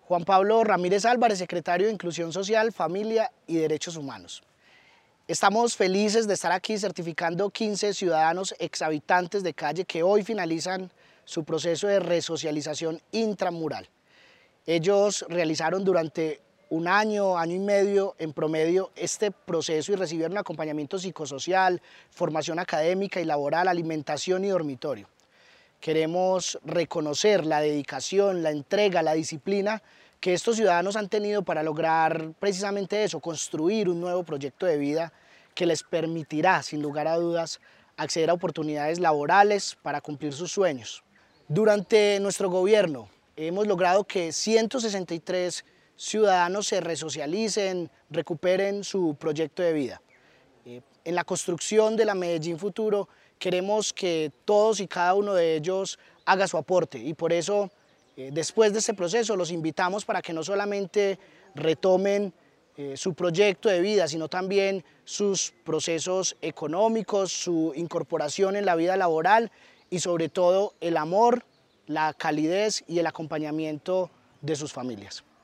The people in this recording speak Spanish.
Juan Pablo Ramírez Álvarez, secretario de Inclusión Social, Familia y Derechos Humanos. Estamos felices de estar aquí certificando 15 ciudadanos exhabitantes de calle que hoy finalizan su proceso de resocialización intramural. Ellos realizaron durante un año, año y medio en promedio este proceso y recibieron acompañamiento psicosocial, formación académica y laboral, alimentación y dormitorio. Queremos reconocer la dedicación, la entrega, la disciplina que estos ciudadanos han tenido para lograr precisamente eso, construir un nuevo proyecto de vida que les permitirá, sin lugar a dudas, acceder a oportunidades laborales para cumplir sus sueños. Durante nuestro gobierno hemos logrado que 163 ciudadanos se resocialicen, recuperen su proyecto de vida. En la construcción de la Medellín Futuro queremos que todos y cada uno de ellos haga su aporte y por eso después de este proceso los invitamos para que no solamente retomen su proyecto de vida, sino también sus procesos económicos, su incorporación en la vida laboral y sobre todo el amor, la calidez y el acompañamiento de sus familias.